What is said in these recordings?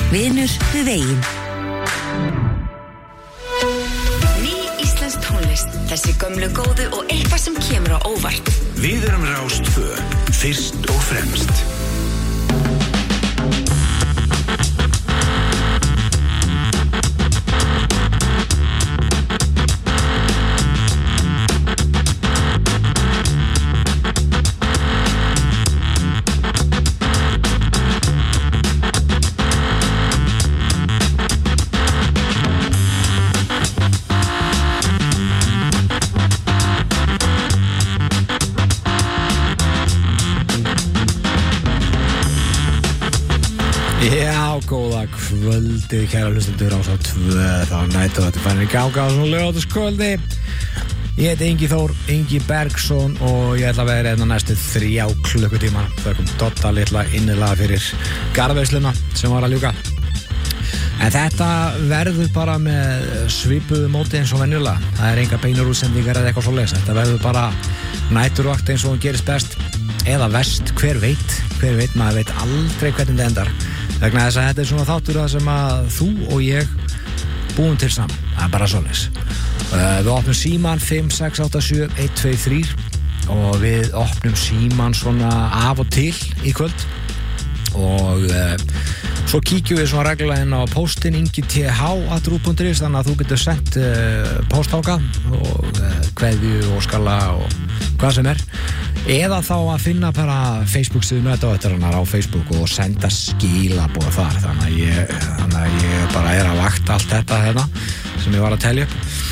Vinur við veginn. Ný íslensk tónlist, þessi gömlu góðu og eitthvað sem kemur á óvart. Við erum Rás 2, fyrst og fremst. Já, góða kvöldið, kæra hlustendur á Rás 2, þá nætur þetta færin í ganga á svona laugardagskvöldi. Ég heiti Ingi Þór, Ingi Bergsson og ég ætla að vera hérna næstu 3 klukkutíma. Þökkum Dodda litla innilega fyrir garðveisluna sem var að ljúka. En þetta verður bara með svipuðu móti eins og venjulega. Það er enga beinar útsendingar eða eitthvað svoleiðis. Þetta verður bara næturvakt eins og hún gerist best. Eða verst, hver veit, maður veit aldrei hvernig þetta endar. Vegna þess að þetta er svona þáttur það sem að þú og ég búum til saman. Það er bara svoleiðis. Við opnum síman 5687123 og við opnum síman svona af og til í kvöld og svo kíkjum við svona reglulega inn á postin ingith@ru.is, þannig að þú getur sendt postálka og kveðju og skalla og hvað sem er, eða þá að finna bara Facebook-síðuna Nördavaktarinnar á Facebook og senda skilaboð þar, þannig að ég bara er að vakta allt þetta hérna sem ég var að telja upp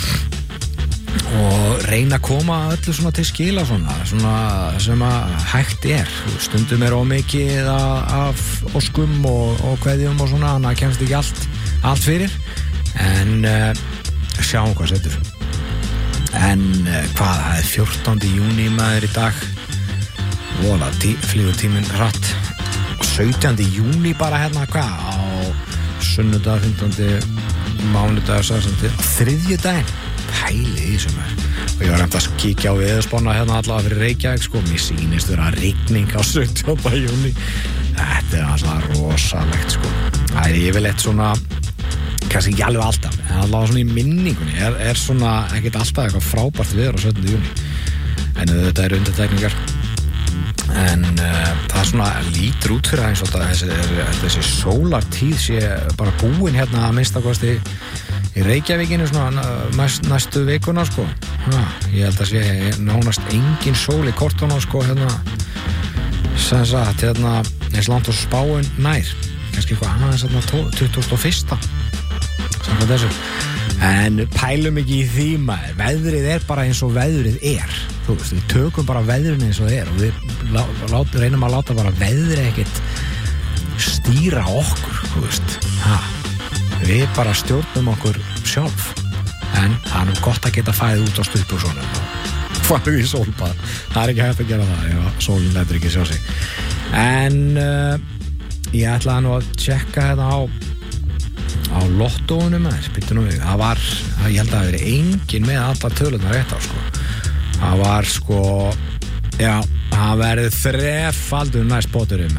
og reyna að koma öllu svona til skila svona sem að hægt er. Stundum er ómikið af óskum og kveðjum og svona, þannig að kemst ekki allt fyrir, en sjáum hvað setur. En hvað, það er 14. júní maður í dag, vola, flýgur tíminn hratt, 17. júní bara hérna, hvað, á sunnudag, 15. mánudag, 16. þriðjudaginn, pæli í þessum er. Og ég var reynd að kíkja á veðurspána hérna allavega fyrir Reykjavík, sko, mér sýnist vera rigning á 17. júní. Þetta er alltaf rosalegt, sko. Það er yfirleitt svona, kannski ekki alveg alltaf, en allavega svona í minningunni er svona ekkert alltaf eitthvað frábært veður á 17. júní. En þetta eru undantekningar. En það er svona lítur út fyrir eins og þessi sólartíð sé bara búin hérna að minnstakosti í Reykjavíkinu svona næstu vikuna, sko. Ég held að sé nánast engin sól í kortuna, sko, hérna sem sagt, hérna eins langt og spáin nær, kannski eitthvað annað en 21. samkvæmt þessu. En pælum ekki í því, maður, veðrið er bara eins og veðrið er, þú veist, við tökum bara veðrið eins og það er og við reynum að láta bara veðrið ekkert stýra okkur, þú veist, við bara stjórnum okkur sjálf, en það er gott að geta fæðið út á stuðbúsónum og farið í sólbað. Það er ekki hægt að gera það ef sólinn lætur ekki sjá sig. En ég ætlaði nú að tjekka þetta á lottóunum, býttu nú við, það var, ég held að það veri engin með allar tölunar rétt á, sko. Það var, sko, já, það verið 3-faldur næst bóturinn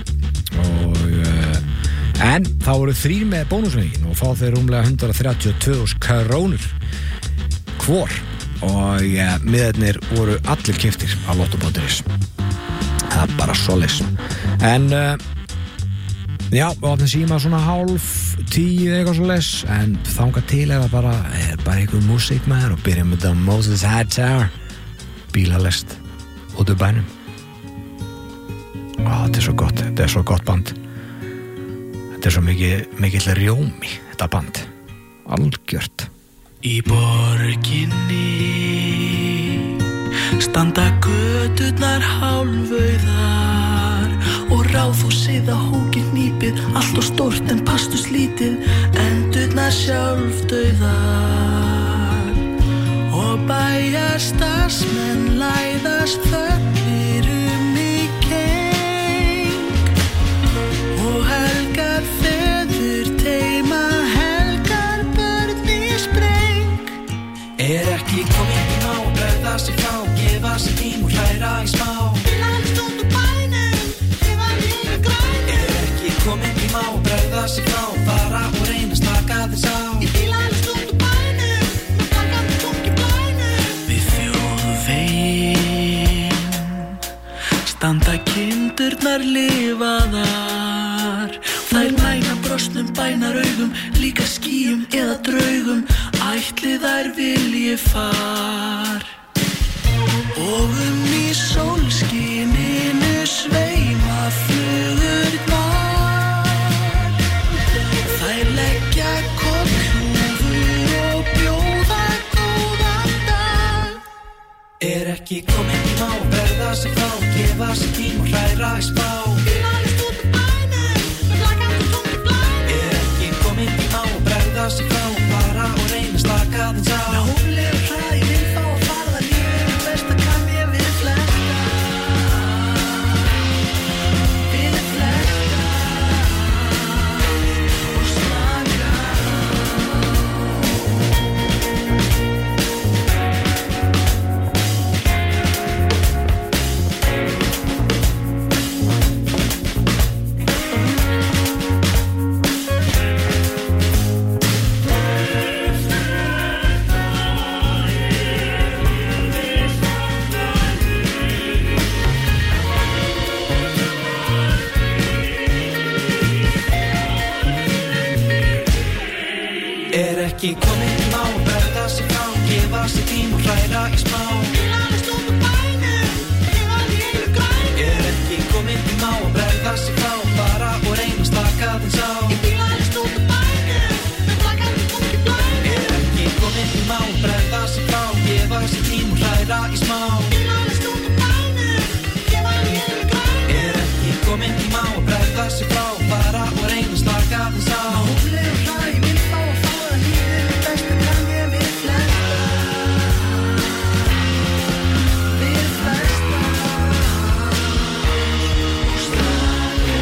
en þá voru 3 með bónusvegin og fá þeir rúmlega 132.000 krónur hvor og miðarnir voru allir keyptir á lottó.is. Það er bara svoleiðis. En já, við opnum síma svona 9:30 eitthvað svoleiðis, en þangað til er það bara einhver músík maður og byrjum með þetta Moses Hightower bílalest út úr bænum. Þetta er svo gott, þetta er svo gott band. Þetta er svo mikill rjómi, þetta band. Algjört. Í borginni standa göturnar hálfauðar og ráðhúsið á hókið hnípið, allt og stórt en pastus lítið, endurnar sjálfdauðar og bæjarstarfsmenn læðast þögnir í keng og helgar feður teyma helgar börn í spreng. Er ekki komið í má, bregða sig frá, gefa sig tím og hlæra í smá. Komið í má, bregða sig frá, fara og reyna slaka þess á. Í bílalest út úr bænum, með flaggandi tungi blænum. Við þjóðveginn standa kindurnar lifaðar. Þær mæna brostnum bænaraugum, líka skýjum eða draugum, ætli þær vilji far. Og í sólskininu sveima flugurnar. Þær leggja kollhúfur og bjóða góðan dag. Ekki komin tíma að bregða sig frá, gefa sig tím og hræra í spá. Bílalest út úr bænum, með flaggandi tungi blænum. Ekki komin tíma að bregða sig frá, fara og reyna slaka þess á. Með hóflegu hraði vil fá að fara, lífinu besta kann ég við flesta. Við flesta og slaka. Ekki komin tíma að bregða sig frá, gefa sig tím og hræra í smá. Bílalest út úr bænum, gefa því heilu grænum. Ekki komin tíma að bregða sig frá, fara og reyna slaka þess á. Í bílalest út úr bænum, með flaggandi tungi blænum. Ekki komin tíma að bregða sig frá, gefa sig tím og hræra í smá. Bílalest út úr bænum, gefa því heilu grænum. Ekki komin tíma að bregða sig frá, fara og reyna slaka þess á. Með hóflegu hraði vil fá að fara, lífinu besta kann ég við flesta. Við flesta og slaka.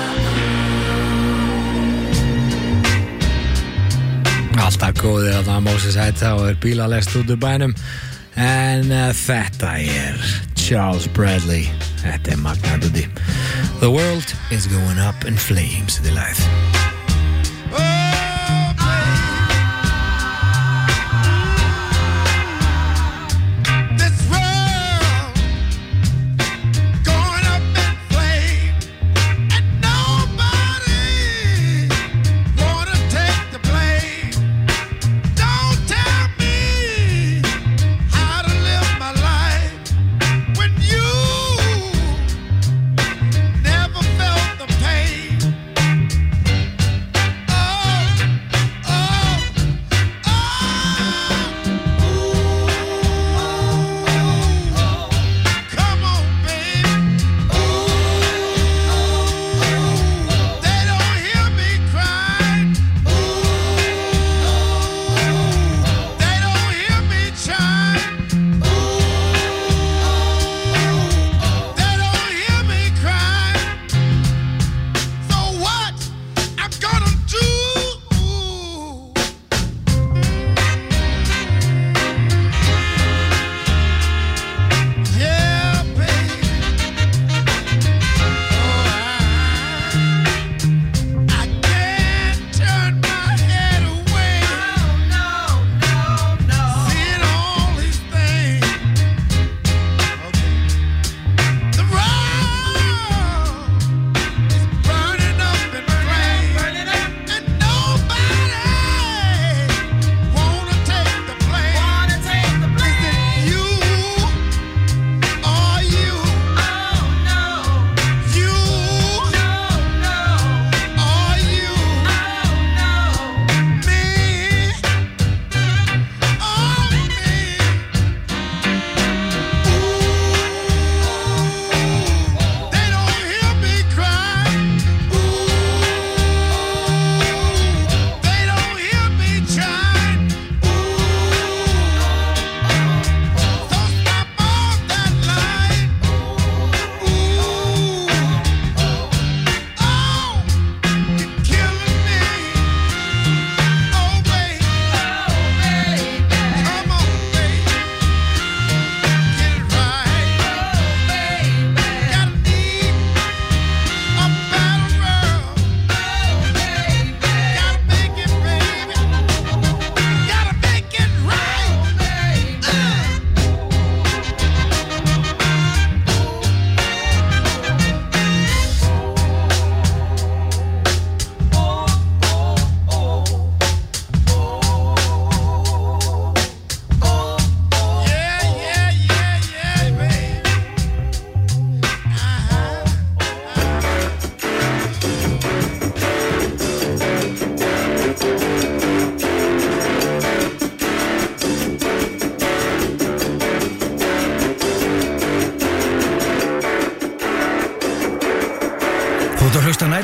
Alltaf góðið að það Moses Hætta og bílalest út úr bænum. En þetta Charles Bradley. Þetta magnaðuði. The world is going up in flames, þið lagið. Never felt the pain.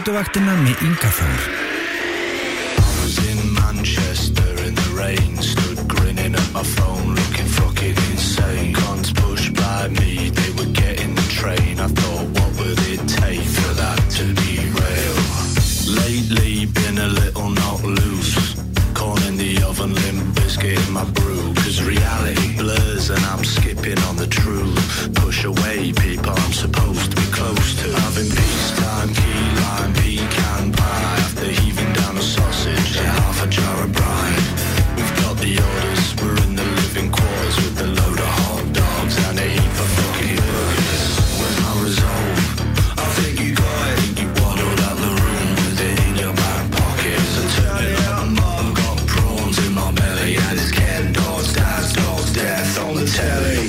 Næturvaktina með Inga Þór. I was in Manchester in the rain, stood grinning at my phone, looking fucking insane. Cons pushed by me, they were getting the train. I thought, what would it take for that to derail? Lately, been a little not loose, corn in the oven, limp biscuit in my brew. Cause reality blurs and I'm skipping on the truth. Push away people I'm supposed to be close to. Having peacetime, key lime, pecan pie, after heaving down a sausage and half a jar of brine. We've got the orders, we're in the living quarters with a load of hot dogs and a heap of fucking burgers. Where's my resolve? I think you got it. I think you waddled out the room with it in your back pocket. So turn it up, mum, got prawns in my belly, and it's Ken Dodd's dad's dog's death on the telly.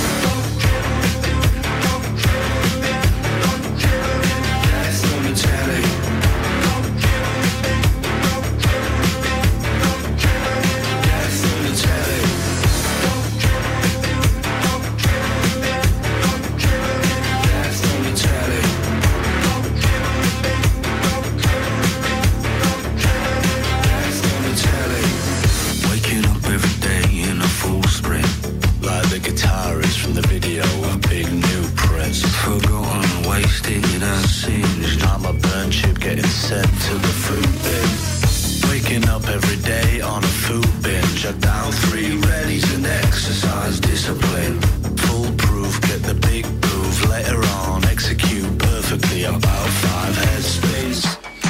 From the video of Big New Prince. Forgotten, wasted and singed. I'm a burnt chip getting sent to the food bin. Waking up every day on a food binge. I down 3 readies and exercise discipline. Foolproof, get the big move. Later on, execute perfectly about 5 head spins.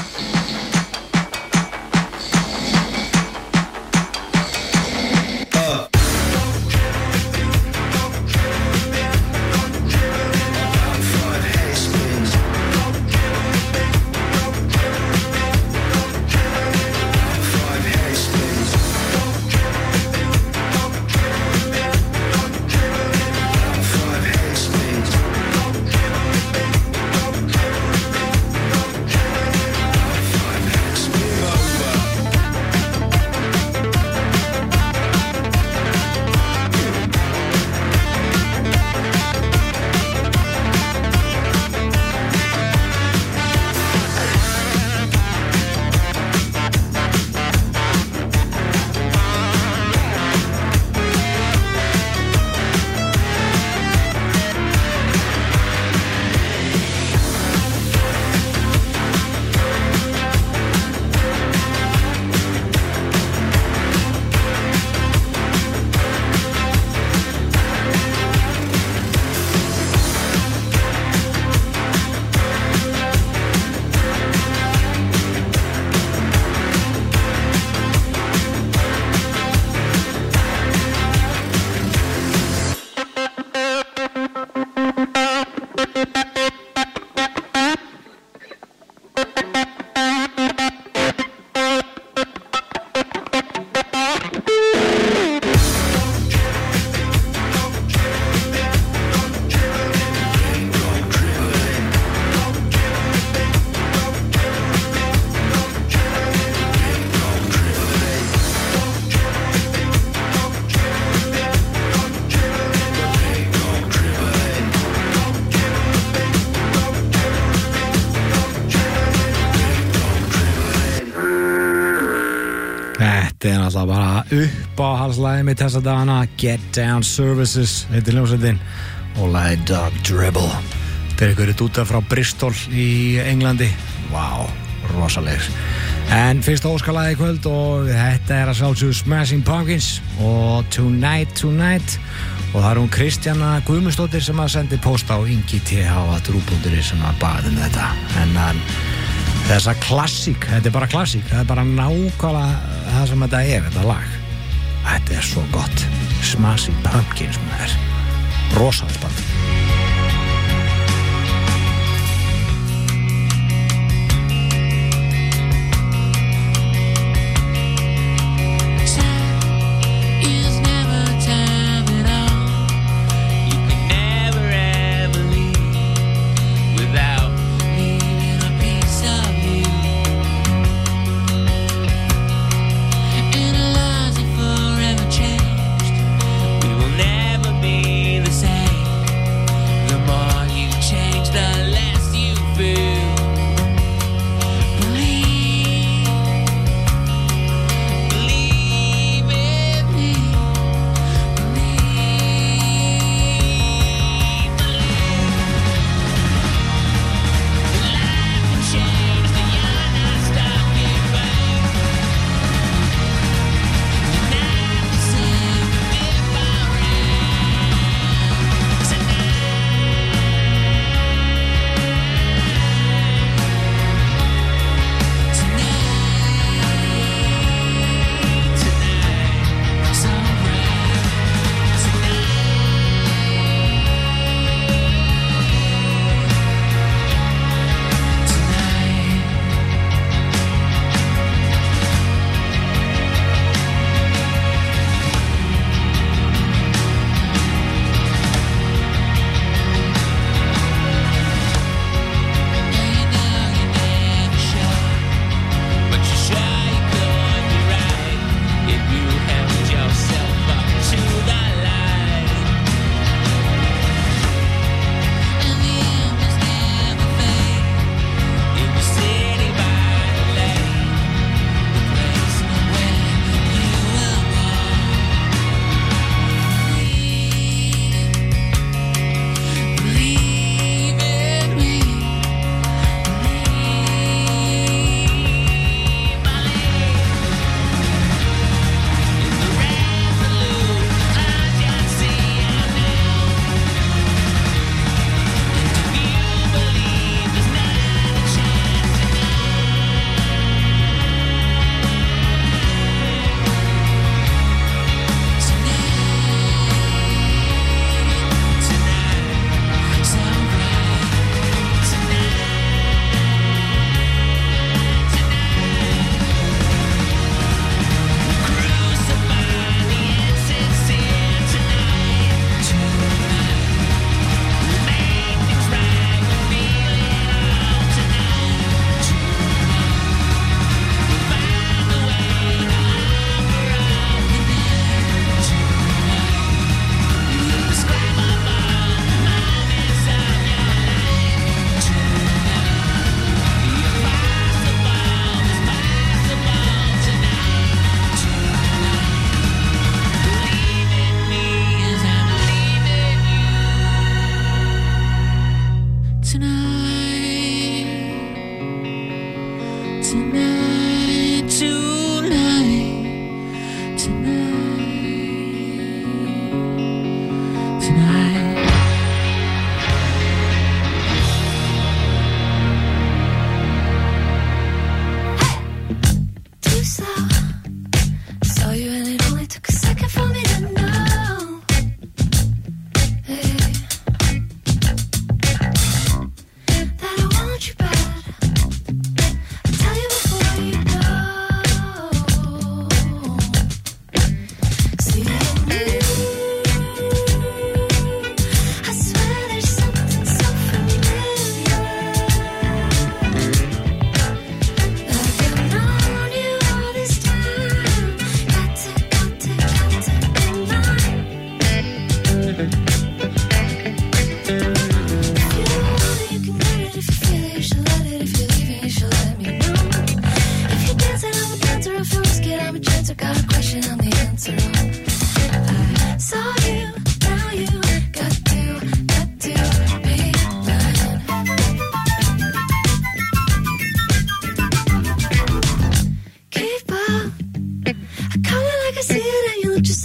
Þetta er náttúrulega bara uppáhaldslagið mitt þessa dagana. Get Down Services heitir hljómsveitin og lagið Dog Dribble. Þetta er einhverju dúta frá Bristol í Englandi. Vá, rosalegir. En fyrsta óskalagið í kvöld og þetta er að sjálfsögðu Smashing Pumpkins og Tonight og það er hún Kristjana Guðmundsdóttir sem að sendi post á ingi.th@rúv.is sem að baði þetta. En þessa klassík, þetta er bara klassík, það er bara nákvæmlega það sem þetta er, þetta lag. Þetta er svo gott. Smashing Pumpkins, maður. Rosalega spannandi.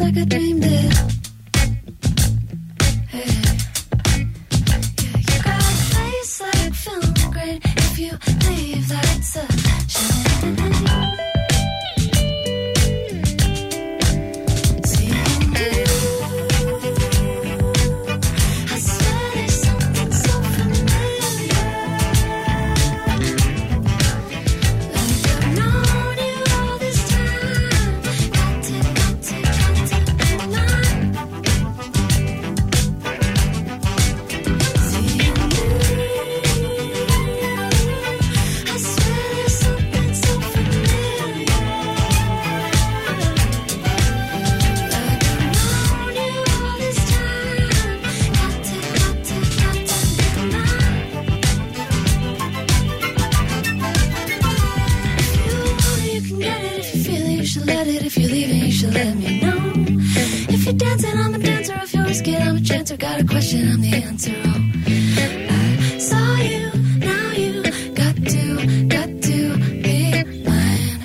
like I dreamed it. Hey. Yeah, you got a face like film grain. If you leave, that's a shame. Got a question, I'm the answer. Oh, I saw you, now you got to be mine.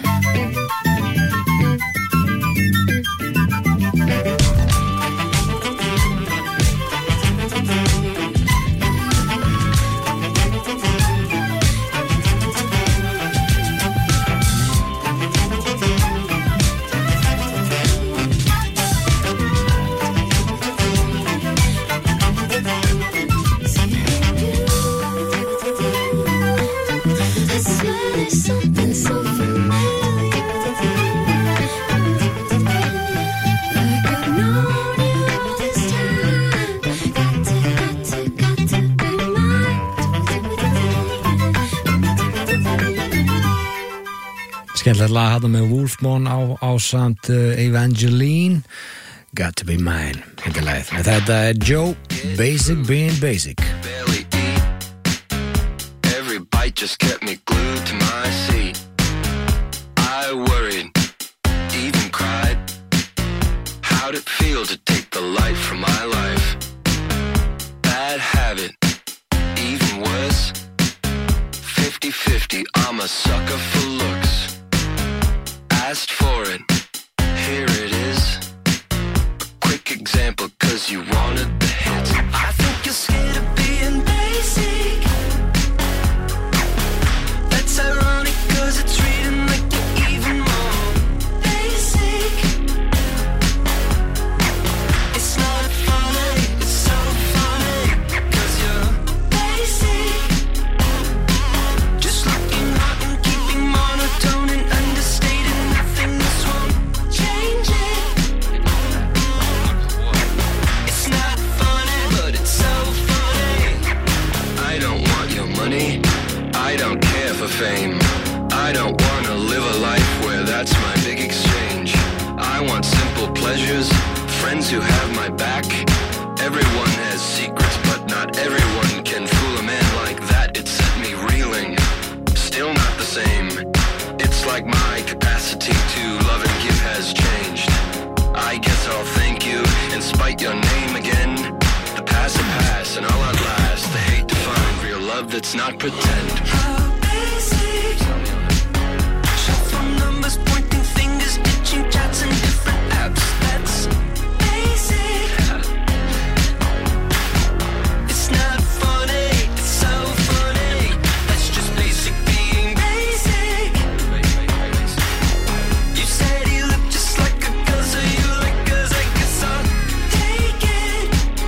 Skemmtilegt lag hérna með Wolfman á samt Evangeline, Got to be mine, heitir lagið. Þetta Joe, Basic being basic. Barely eat. Every bite just kept me glued to my seat. I worried, even cried. How'd it feel to take the light from my life? Bad habit, even worse. 50-50, I'm a sucker for looks. Asked for it, here it is. A quick example, cause you wanted the hits. I think you're scared of being basic. That's ironic, cause it's reading like you're even more basic. It's not funny, it's so funny, cause you're basic. Just looking hot and keeping monotone and understated. Nothing else won't change it. It's not funny, but it's so funny. I don't want your money, I don't care for fame. I don't wanna live a life where that's my big exchange. I want simple pleasures, friends who have my back. Everyone has secrets, but not everyone can fool a man like that. It set me reeling, still not the same. It's like my capacity to love and give has changed. I guess I'll thank you and spite your name again. The past will pass and all outlast. The hate to find real love that's not pretend. How basic. Shuffle numbers, pointing fingers, ditching chats and different apps. That's basic. It's not funny, it's so funny. That's just basic being basic. You said you look just like a girl, so you like girls, I guess I'll take it.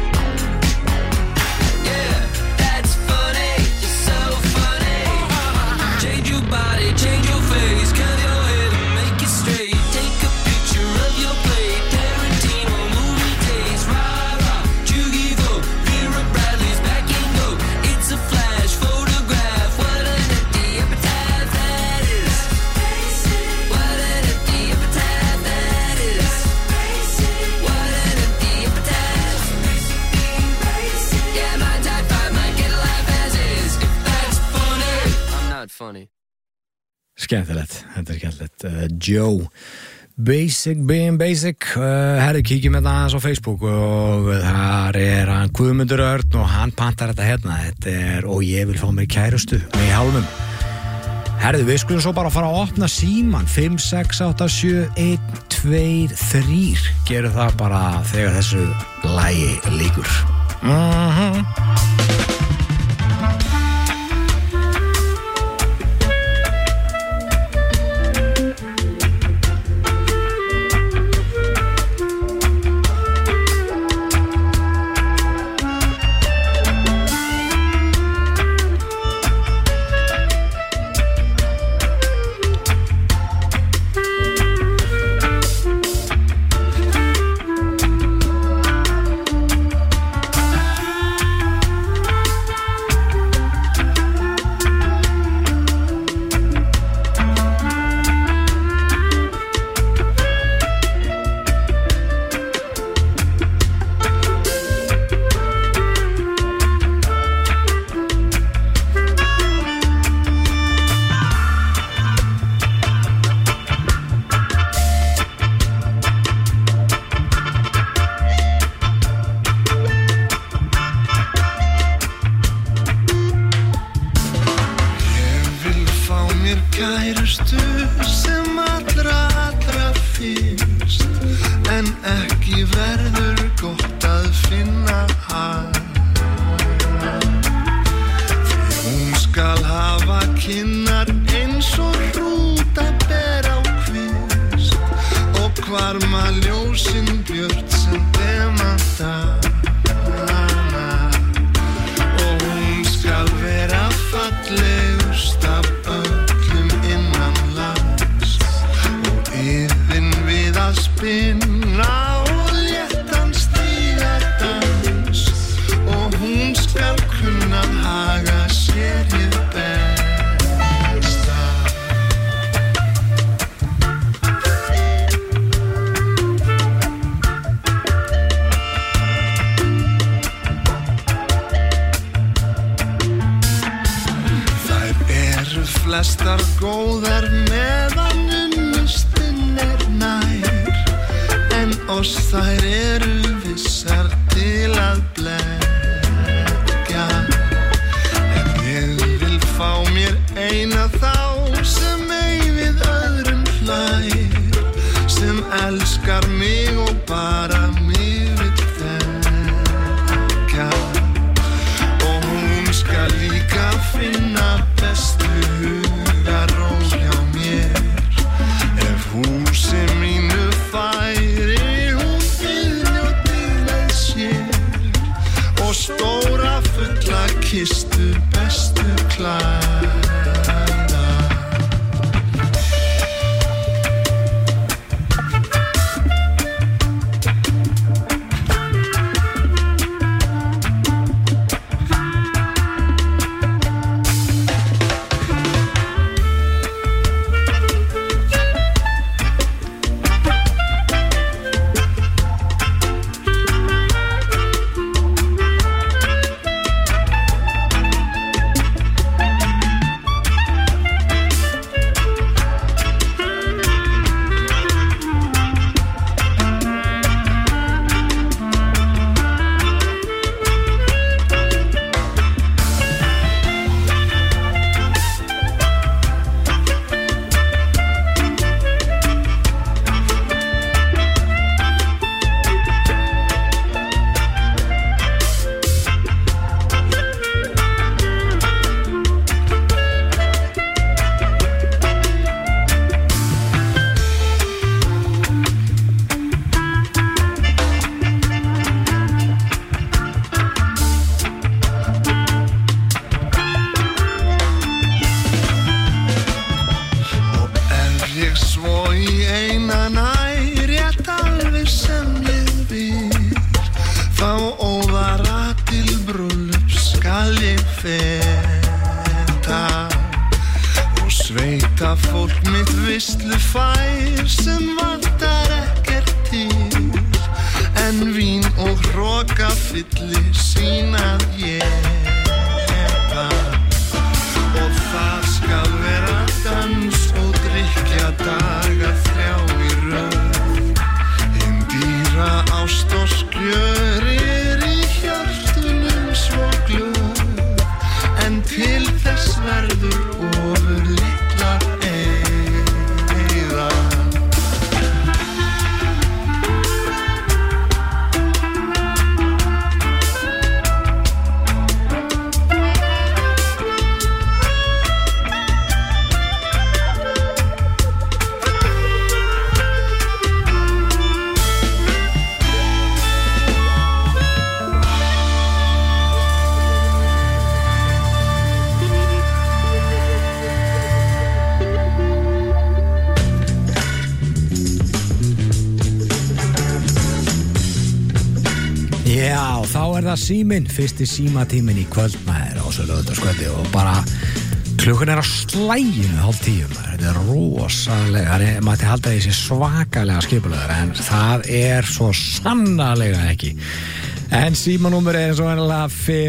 Yeah, that's funny, you're so funny. Change your body, change your face, curl your head and make it straight. Take a picture of your plate, Tarantino movie taste. Rah rah, Jugivo, Vera Bradley's back and go. It's a flash photograph. What an empty epitaph that is. What an empty epitaph that is. What an empty epitaph. Yeah, my type 5 might get a laugh as is. If that's funny, I'm not funny. Skemmtilegt, þetta skemmtilegt. Joe, Basic being basic. Herri, kíkjum þetta aðeins á Facebook og þar hann Guðmundur Örn og hann pantar þetta hérna. Þetta og ég vil fá mér kærustu með hálfum. Herðu, við skulum svo bara fara að opna síman 5, 6, 8, 7, 1, 2, 3. Gerum það bara þegar þessu lagi lýkur. Flestar góðar meðan unnustinn nær, en oss þær eru vissar til að blekkja. En ég vil fá mér eina þá sem ei við öðrum hlær, sem elskar mig og bara mig vill þekkja. Og hún skal líka finna bestu hugarró hjá mér. Ef húsi mínu færi hún viðnjóti með sér, og stóra fulla kistu bestu klæða. Til þess verður ofur litla Já, þá það síminn, fyrsti símatíminn í kvöld maður á svo laugardagskvöldi og bara klukkan að slæginu 9:30 maður. Þetta rosalega, maður halda því sé svakalega skipulöður en það svo sannarlega ekki. En símanúmer eins og ennilega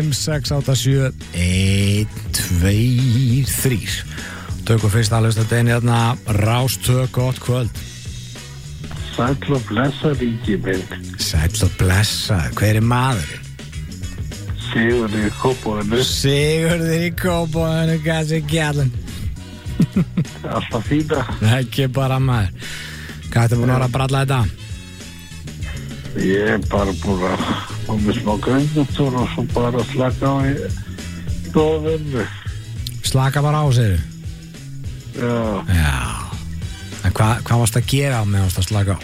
5687123. Tökum fyrst að hlusta deginn hérna Rástvö, gott kvöld. Sæll og blessað ríki minn. Sæll og blessað, hver maðurinn? Sigurður í Kópavogi. Sigurður í Kópavogi, hvað kjallinn? Alltaf fína. Ekki bara maður. Hvað búin að vera að bralla þetta? Ég bara búin að fá með smá göngutúr og svo bara slaka á í góðvinnu. Slaka bara á, segirðu? Já. En hvað varst að gera með að slaka á?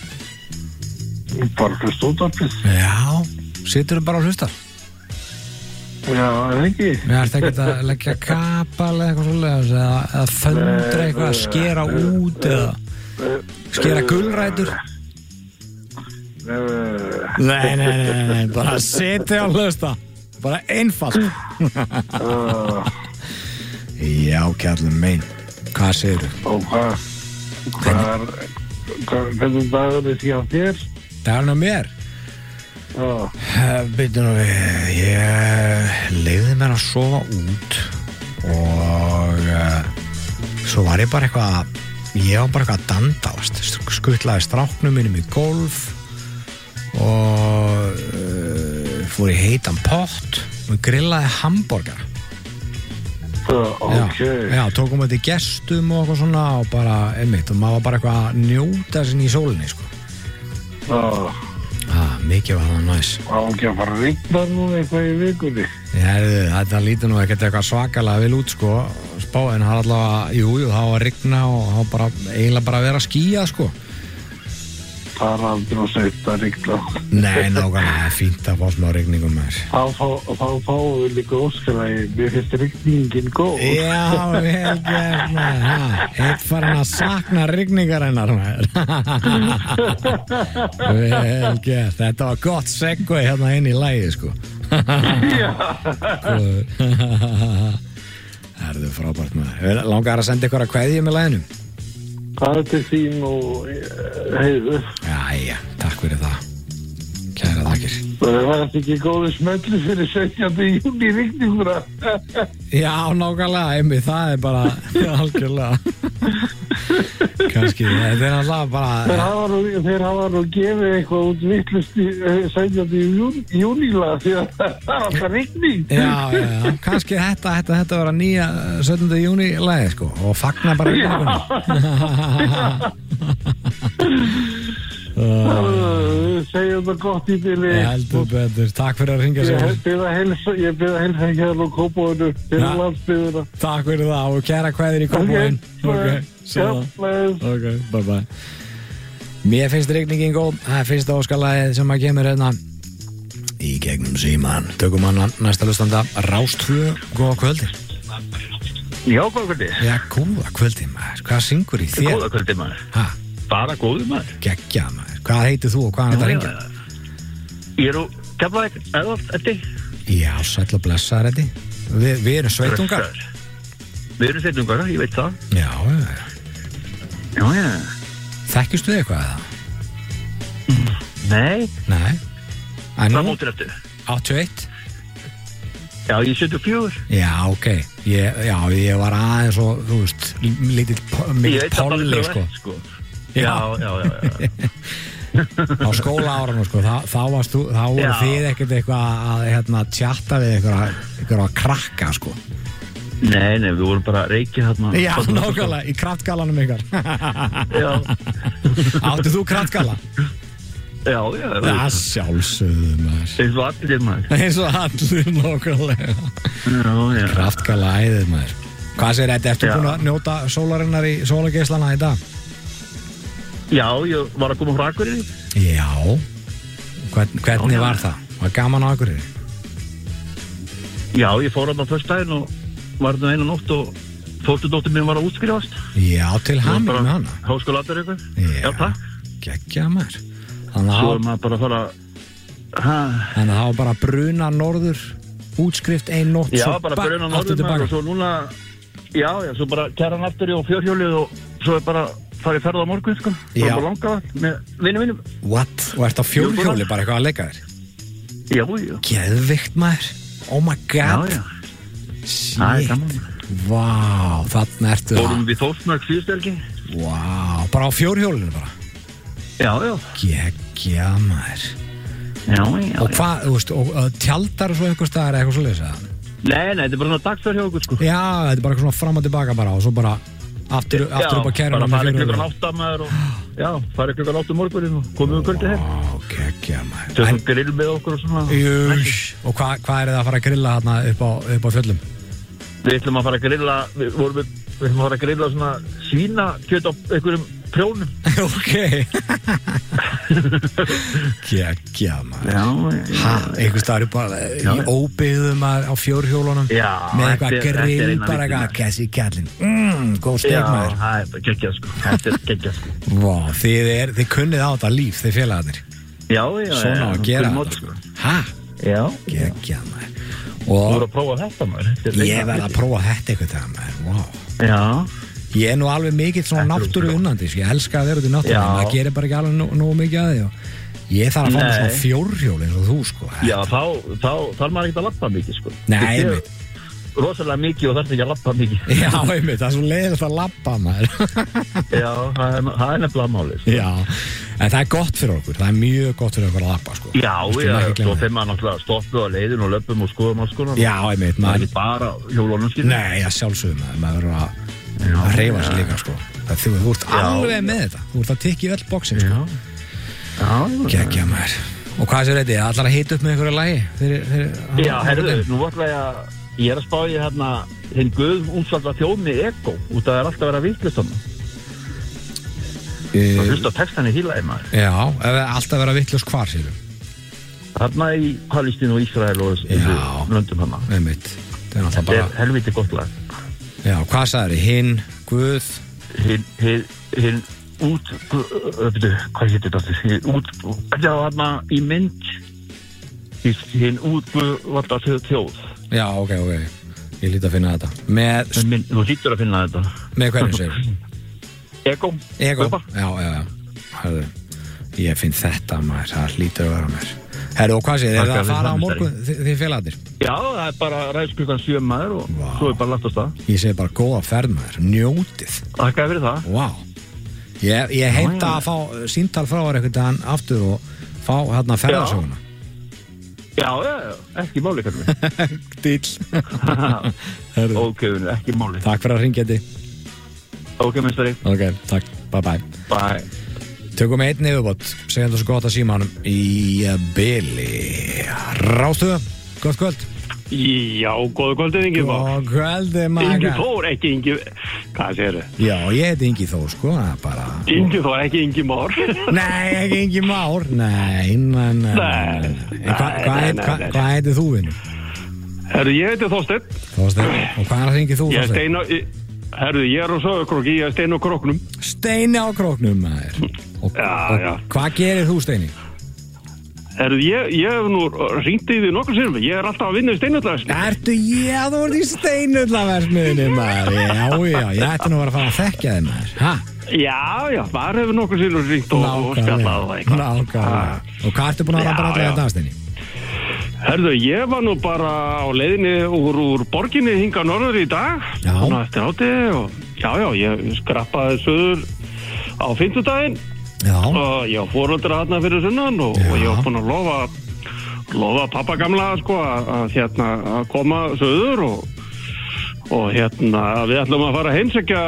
Bara hlusta útvarpið. Já, siturðu bara að hlusta? Já, ekki. Ertu ekkert að leggja kapal eða eitthvað svoleiðis eða föndra eitthvað, skera út eða skera gulrætur? Nei, bara sitja og hlusta. Bara einfalt. Já, kjallum mein. Hvað segirðu? Og hvernig dagur því á þér? Dagurinn á mér? Bíddu nú við, ég leyfði mér að sofa út og svo var ég bara eitthvað að dandalast, skuttlaði stráknum mínum í golf og fór í heitan pott og grillaði hamborgara. Já, tókum þetta í gestum og eitthvað svona og bara, einmitt, og maður var bara eitthvað að njóta sinni í sólinni, sko. Mikið var það næs. Á ekki að fara að rigna nú eitthvað í vikunni? Þetta lítur nú ekkert eitthvað svakalega vel út, sko. Spáin har allavega, jú, það var að rigna og það var eiginlega bara að vera að skýja, sko. Það aldrei að setja að rigna. Nei, nákvæmlega, fínt að fá smá rigningum með. Þá fáum við líka óskalagi, mér finnst rigningin góð. Já, vel gert, maður. Eitt farin að sakna rigningarinnar, maður. Vel gert, þetta var gott segway hérna inn í lagið, sko. Já. Það frábært, maður. Langar að senda ykkur að kveðja með laginu? Það til þín og Heiðu. Jæja, takk fyrir það. Kæra þakkir. Það var ekki góði smelli fyrir 17. júni rigninguna. Já, nákvæmlega, einmitt, það bara algjörlega. Kannski, þetta alltaf bara... Þeir hafa nú gefið eitthvað út vittlust í 17. júníla því að það alltaf rigning. Já, kannski þetta vera nýja 17. júni lagi, sko, og fagna bara rigningunni. Segjum það gott í bili. Heldur betur, takk fyrir að ringja sér. Ég byrði að helsa ekki hérna á Kópavogi fyrir landsbyggðina. Takk fyrir það og kæra kveðir í Kópavoginn. Ok, bye. Mér finnst rigningin góð. Það fyrsta óskalagið sem að kemur hérna í gegnum síman. Tökum hann næsta hlustanda Rástvö, góða kvöldi. Já, góða kvöldi. Já, góða kvöldi, maður. Hvað syngur í þér? Góða kvöldi, maður. Hæ? Bara góður, maður. Geggjað, maður. Hvað heitir þú og hvað er þetta að ringja? Ég úr Keflavík, Eddi. Já, sæll og blessaður, Eddi. Við erum sveitungar. Við erum sveitungar, ég veit það. Já. Þekkistu þið eitthvað eða? Nei. Hvað mótir eftir? 81. Já, ég 74. Já, ok. Ég var aðeins og, þú veist, lítill polli, sko. Já. Á skólaárunum, sko, þá voru þið ekkert eitthvað að tjatta við eitthvað að krakka, sko. Nei, við vorum bara reykið þarna. Já, nákvæmlega, í kraftgalanum ykkar. Já. Áttu þú kraftgala? Já. Það sjálfsögðu, maður. Eins og allir, maður. Eins og allir, nákvæmlega. Já. Kraftgala æðið, maður. Hvað segir þetta? Ertu búin að njóta sólarinnar í sólageislana í dag? Já, ég var að koma frá Akureyri. Já. Hvernig var það? Var gaman á Akureyri? Já, ég fór hann á föstudaginn og var hann eina nótt og fóstudóttir mín var að útskrifast. Já, til hamingju með hana. Háskóla Akureyri. Já, takk. Geggjað, maður. Svo er maður bara að fara Þannig að það var bara bruna norður, útskrift ein nótt. Já, bara bruna norður og svo núna, já, svo bara kæran aftur í og fjórhjólið og svo bara farið ferð á morgun, sko. Svo bara langað með vinum. What? Og ert á fjórhjóli bara eitthvað að leika þér? Já. Geðvikt maður. Oh my god. Já. Það gaman. Vá, þarna ertu það. Fórum við Þórsmörk síðustelgi. Vá, bara á fjórhjólinu bara? Já. Geggja maður. Já. Og hvað, þú veist, og tjaldar og svo eitthvað staðar eitthvað svo leiðis að? Nei, þetta er bara svona dagsverð hjá okkur, sko. Já, þetta er bara svona fram og tilbaka bara og svo bara aftur upp á kæruna með fjórhjólinu. Já, bara farið klukkan 8 maður og, farið klukkan 8 morgunin og komum við kvöldið heim. Vá, geggja maður. Svo grill með okkur og svona. Og hvað er það að fara að grilla þarna upp á fjöllum? Við ætlum að fara að grilla, við ætlum að fara að grilla svona svínakjöt á einhverjum prjónum. Ok. Geggja maður. Já. Einhvers staðar bara í óbyggðum á fjórhjólunum. Já. Með eitthvað grill, bara eitthvað kessi kallinn. Góð steg maður. Já, það er bara geggjað, sko. Þetta er geggjað, sko. Vá, þið kunnið á þetta líf, þið félagarnir. Já. Svona að gera þetta, sko. Já. Geggjað maður. Þú voru að prófa þetta, maður. Ég verði að prófa þetta eitthvað það, maður. Vá. Já. Ég er nú alveg mikill svona náttúru unnandi, ég elska að vera út í náttúru, það gerir bara ekki alveg nógu mikið að því og ég þarf að fá mig svona fjórhjól eins og þú, sko. Já, þá þarf maður ekki að lappa mikið, sko. Nei, einmitt. Rosalega mikið og þarf ekki að lappa mikið. Já, einmitt, það er svo leiðilegt að lappa, maður. Já, það er nefnilega málið, sko. Já, en það er gott fyrir okkur, það er mjög gott fyrir okkur að lappa, sko. Já, svo þeim maður náttúrulega stoppu á leiðin og löpum og skoðum alls konar. Já, einmitt, maður. Það er ekki bara hjólunum, skilur. Nei, að sjálfsögum, maður verður að hreyfa sig líka, sko. Þú ert alveg með þetta, þú ert að tikka í öll bóksin, sko. Já. Geggja maður. Og hvað sér þetta, allar að hita upp með einhverju lagi? Já, herðu, nú ég er að spá í hérna hinn guð útsvalda þjóðni Ego út að það er alltaf að vera vitlaust hann. Það hlusta á textan í hílaði maður. Já, alltaf að vera vitlaust hvar, sérum? Þarna í Palestínu og Ísrael og löndum hana. Einmitt. Þetta er helviti gott lag. Já, hvað sagður þið? Hinn, guð? Hinn út, hvað hétt þetta? Já, þarna í mynd hinn út valda þjóð. Já, ok, ég lít að finna þetta. Þú lítur að finna þetta. Með hvernig segir? Ego. Já. Hörðu, ég finn þetta maður, það lítur að vera mér. Herru, og hvað segir þið? Er það að fara á morgun þið félagarnir? Já, það er bara ræðs klukkan 7 maður og svo er bara lagt á stað. Ég segi bara góða ferð maður, njótið. Takk fyrir það. Vá. Ég heimta að fá síntal frá þér einhvern daginn aftur og fá hérna ferðarsöguna. Já, ekki máli kannski. Dýll. Ok, ekki máli. Takk fyrir að ringja þið. Ok, meistari. Ok, takk. Bye. Bye. Tökum einn yfirbót, segjum þessu gott að símanum í byli. Rástuðu, gott kvöld. Já, góðu kvöldið, Ingi Þór. Góðu kvöldið, maga. Ingi Þór, ekki Ingi... Hvað segir þið? Já, ég heiti Ingi Þór, sko, það er bara... Ingi Þór, ekki Ingi Már. Nei, ekki Ingi Már, nei. Hvað heitir þú, vinur? Herru, ég heiti Þorsteinn. Þorsteinn, og hvað hringir þú, Þorsteinn? Herru, ég er á Sauðárkróki, ég er Steini á Króknum. Steini á Króknum, maður. Já. Hvað gerir þú, Steini? Herru, ég hef nú hringt í því nokkur sinnum. Ég er alltaf að vinna í steinullaversmiðinni. Þú ert í steinullaversmiðinni, maður. Já, ég ætti nú að fara að þekkja þig, maður. Já, maður hefur nokkur sinnum hringt og spjallað og eitthvað. Nákvæmlega. Og hvað ertu búin að ramba allir þetta, Steini? Herru, ég var nú bara á leiðinni úr borginni hinga norður í dag. Já. Svona eftir hádegi og ég skrappaði söður á fimmtudaginn. Já. Og ég fór aldrei þarna fyrir sunnan og ég var búinn að lofa pappa gamla, sko, að koma söður og við ætlum að fara að heimsækja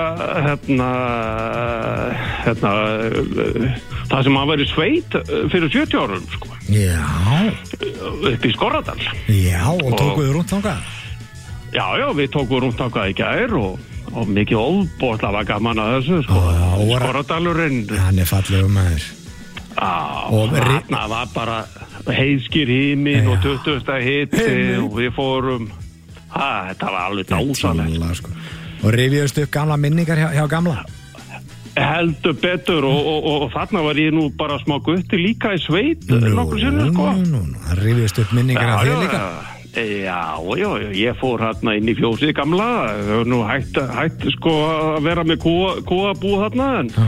það sem að veri sveit fyrir 70 árum, sko. Já. Upp í Skorradal. Já, og tókuðu rúnt þangað? Já, við tókuðu rúnt þangað í gær og mikið óbóðslega var gaman að þessu, sko. Skorradalurinn. Hann er fallegur maður. Þarna var bara heiðskýr himinn og 20. hiti og við fórum. Þetta var alveg dásamlegt. Og rifjuðust upp gamla minningar hjá gamla? Heldur betur og þarna var ég nú bara smá gutti líka í sveit nokkur sinnum sko. Það rifist upp minningar af þér líka. Já, ég fór hérna inn í fjósið gamla, nú hætt sko að vera með kúabú þarna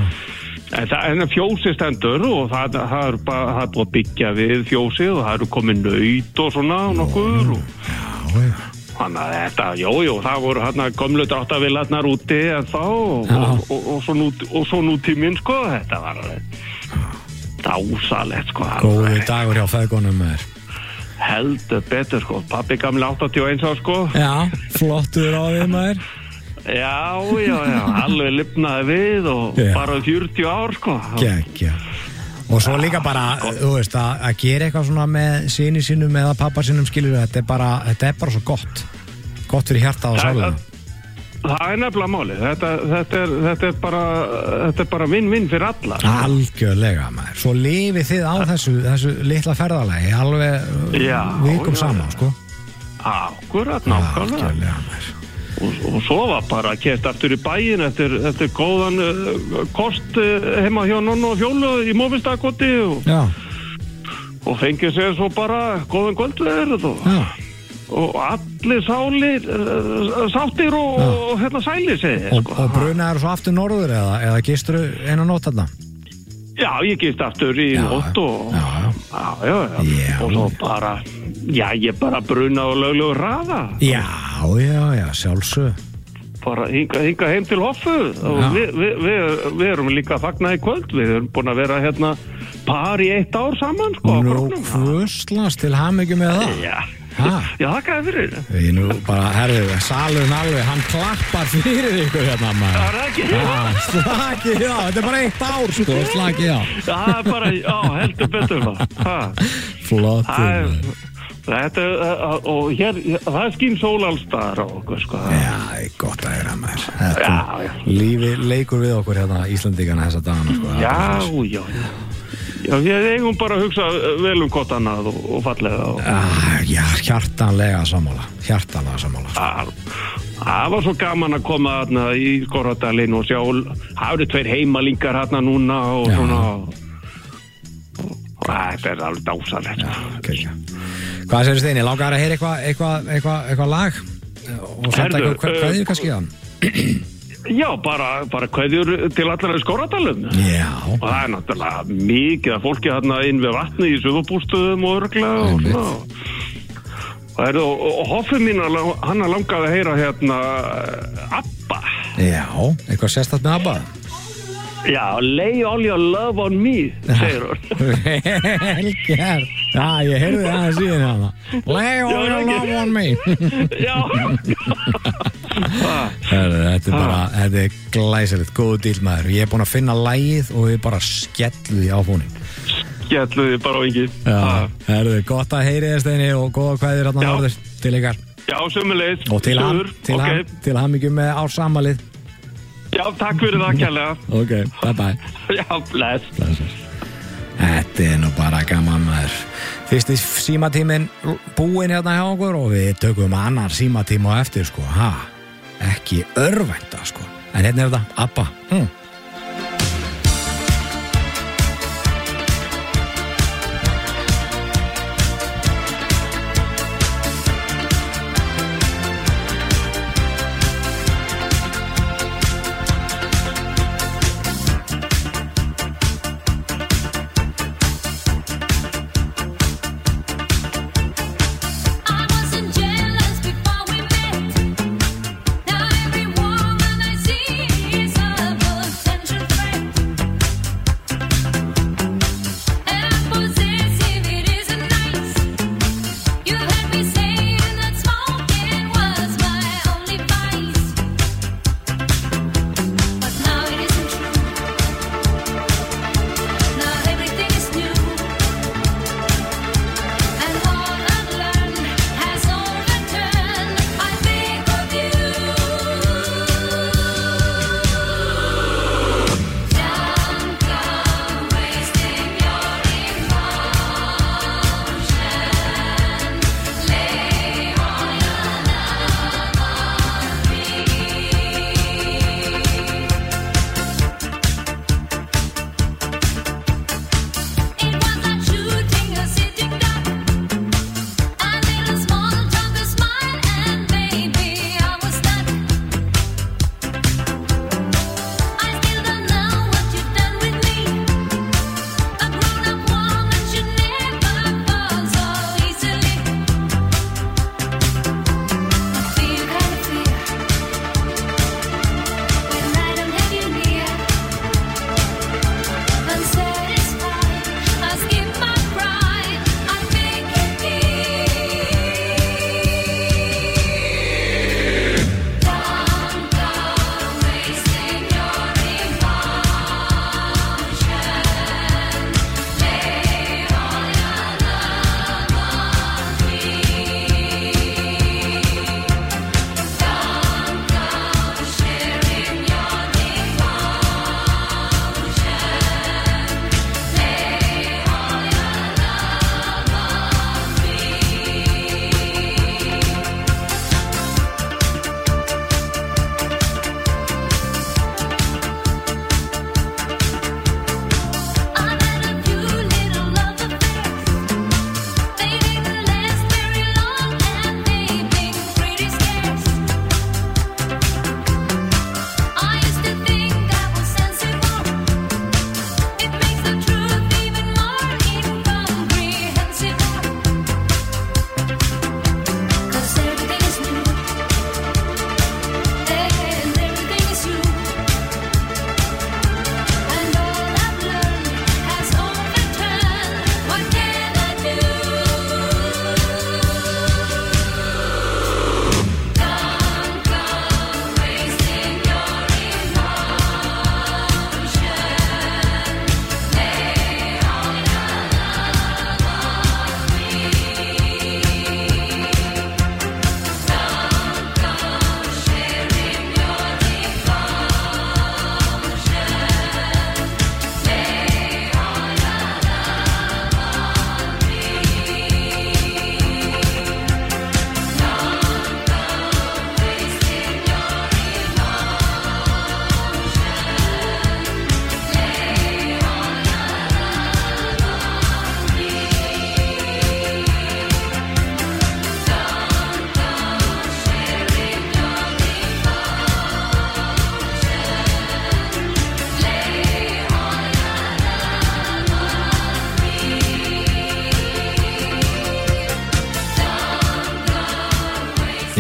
en fjósið stendur og það er búið að byggja við fjósið og það eru komið naut og svona nokkur þannig að þetta, það voru hérna gömlu dráttarvélarnar úti en þá og svo nútíminn sko, þetta var dásalegt sko. Góður dagur hjá feðgunum er. Heldur betur sko, pabbi gamli 81 ár sko. Já, flottur á því maður. Já, alveg lifnaði við og bara 40 ár sko. Gekkja. Og svo líka bara, þú veist, að gera eitthvað svona með syni sínum eða pappa sínum skilur, þetta er bara svo gott fyrir hjarta og sálina. Það er nefnilega málið, þetta er bara vinn-vinn fyrir alla. Algjörlega maður, svo lifið þið á þessu litla ferðalagi, alveg vikum saman, sko. Akkurat, nákvæmlega. Algjörlega maður. Og svo var bara kert aftur í bæinn eftir góðan kost heima hjá Nonnu og Fjólu í Mófistakoti og fengið sér svo bara góðan kvöldveður og allir sáttir og hérna sæli segið. Og brunaður svo aftur norður eða gistur einu nótt þarna? Já, ég gist aftur í nótt og svo bara ég bara bruna og löglegu hraða. Já, sjálfsög. Bara hinga heim til hoffu og við erum líka fagnað í kvöld, við erum búin að vera hérna par í 1 ár saman sko. Nú hvurslast til hamingju með það. Já, þakkaði fyrir. Við nú bara, herðu, salurinn alveg, hann klappar fyrir ykkur hérna maður. Það er ekki. Slakið á, þetta er bara 1 ár sko, slakið á. Það er bara, heldur betur það. Flottur. Þetta og hér, það skín sól allstaðar á okkur sko. Já, gott að heyra maður. Lífið leikur við okkur hérna Íslandíkana þessa dagana sko. Já, við eigum bara að hugsa vel hvort annað og fallega. Já, hjartanlega sammála. Það var svo gaman að koma þarna í Skorradalinn og sjá, það eru 2 heimalingar þarna núna og svona. Þetta er alveg dásalegt. Hvað segir Steini, langar að heyra eitthvað lag? Og senda eitthvað kveðjur kannski á hann? Já, bara kveðjur til allar Skorradalum. Já. Og það er náttúrulega mikið að fólki þarna inn við vatni í suðubústöðum og örglega og svona. Og hoffið mín, hann langaði að heyra hérna ABBA. Já, eitthvað sérstætt með ABBA? Já, lay all your love on me, segir hún. Vel gert. Já, ég heyrði það að síðan hana. Lay all your love on me. Já. Þetta er glæsilegt, góð díl maður. Ég er búin að finna lagið og við bara skelluði á fónin. Skelluði bara á ekki. Já, herðu, gott að heyri þér Steini og góða kveðir hérna norður til ykkar. Já, sömuleiðis. Og til hamingju með ársamalið. Já, takk fyrir það kærlega. Ok, bye. Já, bless. Þetta er nú bara gaman maður. Fyrsti símatíminn búinn hérna hjá okkur og við tökum annar símatíma á eftir sko. Ekki örvænta sko. En hérna er þetta ABBA. Now every woman I see is a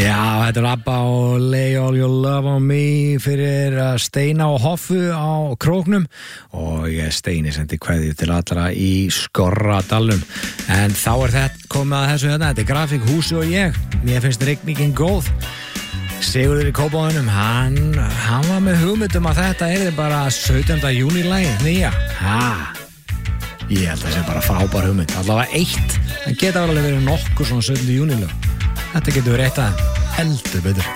Já, þetta er ABBA og Lay All Your Love On Me fyrir Steina og Hoffu á Króknum og ég Steini sendi kveðju til allra í Skorradalnum en þá er þetta komið að þessu þetta er Grafík, Húsi og ég mér finnst rigningin góð Sigurður í Kópavoginum, hann var með hugmyndum að þetta er bara 17. júní lagið, nýja ég held að það sé bara frábær hugmynd allavega eitt, það geta alveg verið nokkur svona 17. júní lög þetta getur verið eitt að heldur betur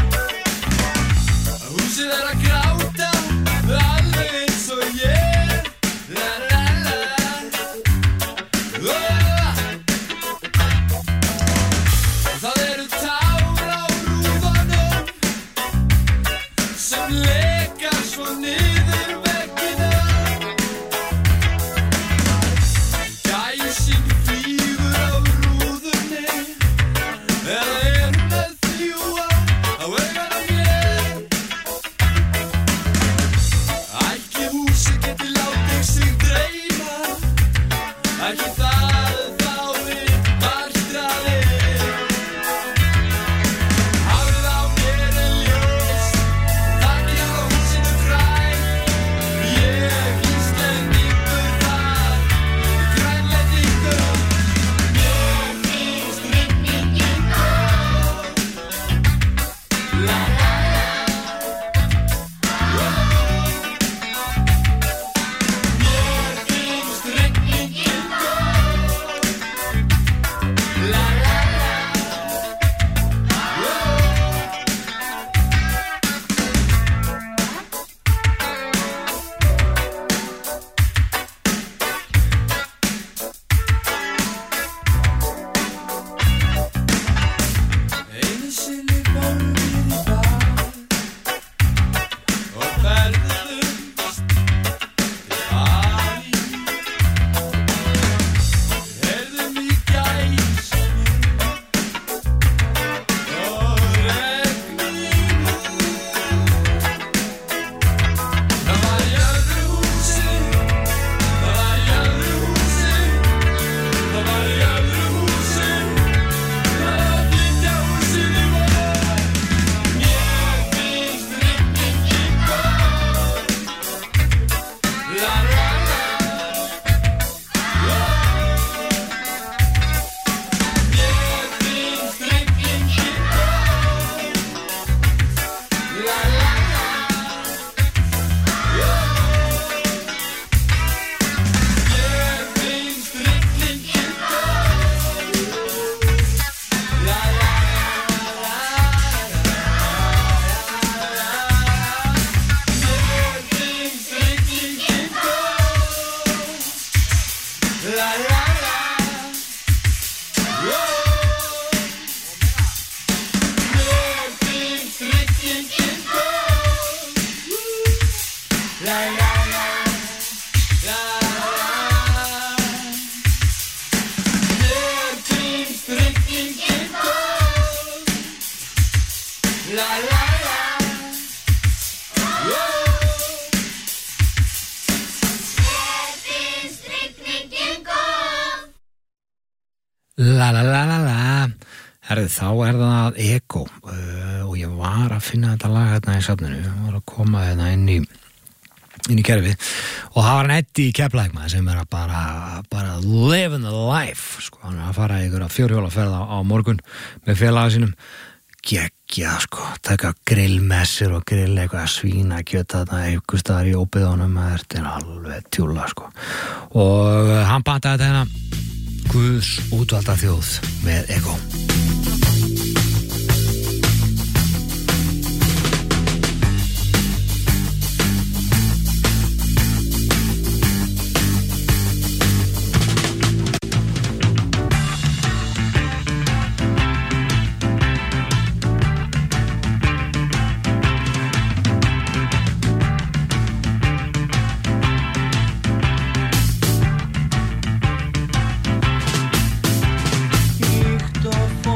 Húsið er að gráta alveg eins og ég Það eru tár á rúðunum sem leka svo niður veggina Gæsin flýgur á rúðunni eða er hún að fljúga á augunum mér Ætli húsið geti látið sig dreyma Ætli það þáði martraðir Hárið á mér er ljós Þakið á húsinu græn Ég Íslendingur þar Grænlendingur Mér finnst rigningin góð La la Mér finnst rigningin góð La la Einu sinni fórum við í bað og ferðumst til París. Heyrðum í gæsum og regningu. Það var í öðru húsi, það var í öðru húsi, það var í öðru húsi. Það var fínt hjá húsinu vor. Mér finnst rigningin góð. La la la. Mér finnst rigningin góð. La la la. Mér finnst rigningin góð. La la la. Mér finnst rigningin góð. La la la. Mér finnst rigningin góð. La la la. La la. Mér finnst rigningin góð. La la la. La la la la la Herðu, þá er það Ego og ég var að finna þetta lag hérna í safninu, ég var að koma hérna inn í kerfið og það var Eddie í Keflavík maður sem er að bara living the life sko, hann er að fara í ykkur að 4 hjólaferð á morgun með félaga sínum geggja sko, taka grillmessir og grill eitthvað svína kjöta þarna einhvers staðar í óbyðunum, þetta er alveg tjúla sko og hann pantaði þetta hérna Guðs útvalda þjóð með Ego Líkt og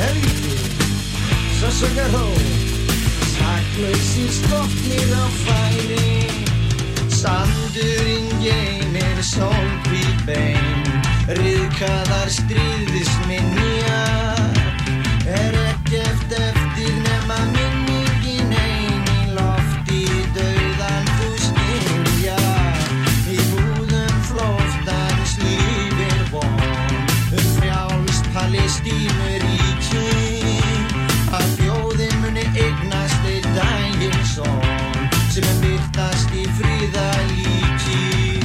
helvíti, sásökarhó, saklausir skotnir á færi, sandurinn geymir sólhvít bein, ryðkaðar stríðisminjar, ekkert eftir nema minningin ein í lofti dauðan þú skilja, í búðum flóttans lífir von, frjálst Palestínuríki, að þjóðin muni eignast einn daginn son, sem birtast í friðarlíki.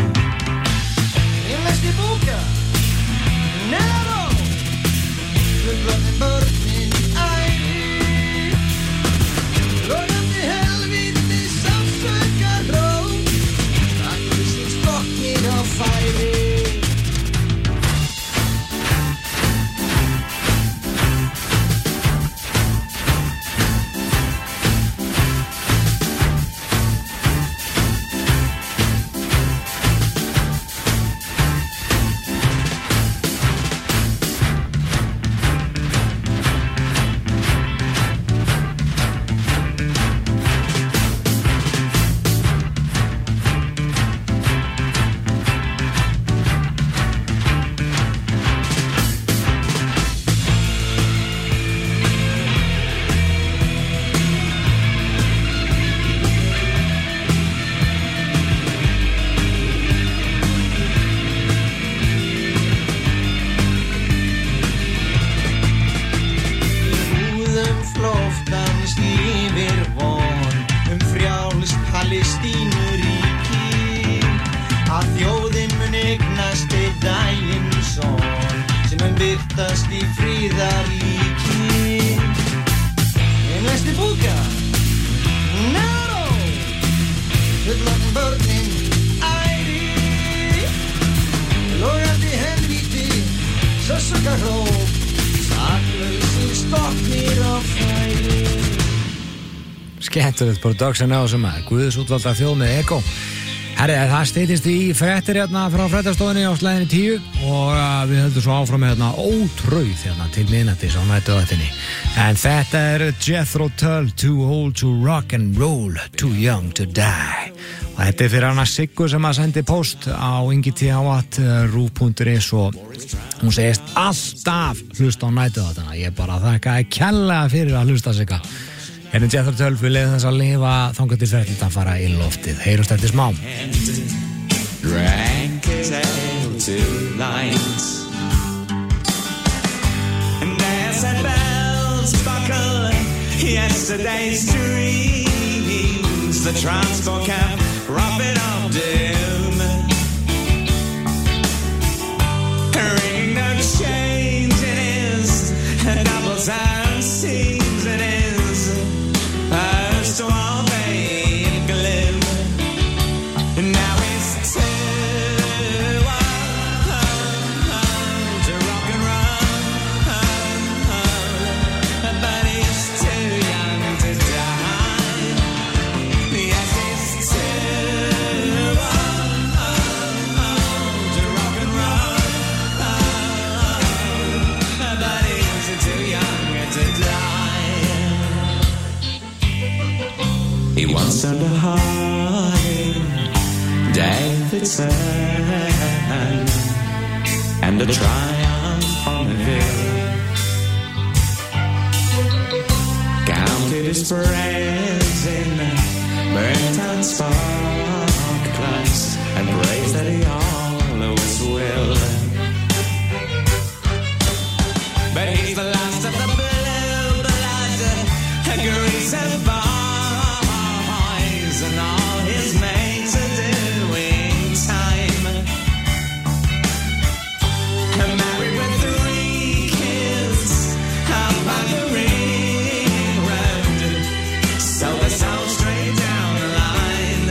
Ég lesti bóka, Neró, fullorðin börnin æri, logandi helvíti sársaukarró, saklausir skotnir á færi. Skemmtilegt production á þessum Guðs útvalda þjóð með Ego. Herri, það steytist í fréttir hérna frá fréttastofunni á slæðinni 10 og við höldum svo áfram með hérna ótrauð hérna til miðnættis á nætuðvættinni. En þetta Jethro Tull, Too Old to Rock and Roll, Too Young to Die. Og þetta fyrir hana Siggu sem að sendi post á ingiti@ruf.is og hún segist alltaf hlusta á nætuðvættina. Ég bara þakka kærlega fyrir að hlusta Sigga. Hérna Jethro Tull, við leiðum þess að lifa þangað til fréttina að fara í loftið. Heyrumst eftir smá. Drank his ale 2 lines, and as that bells buckle yesterday's dreams, the transport cab robbing of doom, ringing no change in his doubles and seams in his first to all vain gloom. Now it's too old to rock and roll, but he's too young to die. Yes, he's too old to rock and roll, but he's too young to die. He once turned a heart, Davidson, and a triumph on the hill. Counted his praise in burnt out spark plugs, and praised that he always will. But he's the last of the blue blood, grease and boys, and all his mates are doing time. Married with 3 kids out by the ring road, so the sound straight down the line.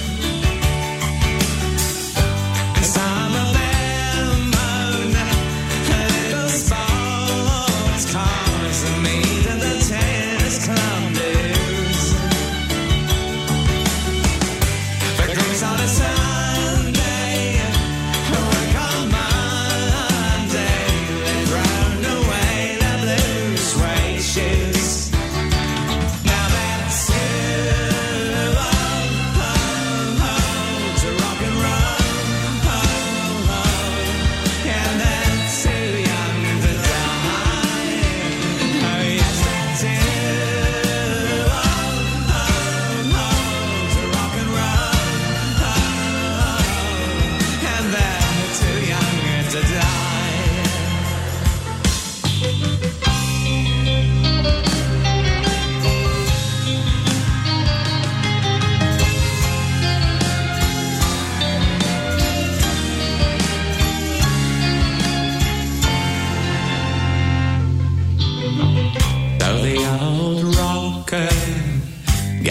Some of them own little sports cars and meet at the tennis club do.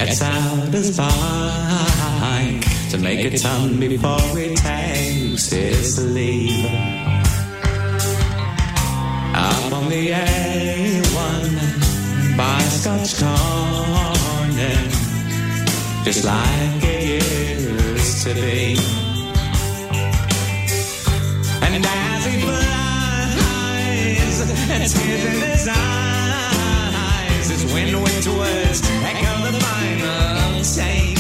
gets out his bike to make a turn before he takes his leave. Up on the A1 by Scotch Corner, just like it used to be. And as he flies, tears in his eyes, his wind-whipped words echo the final take.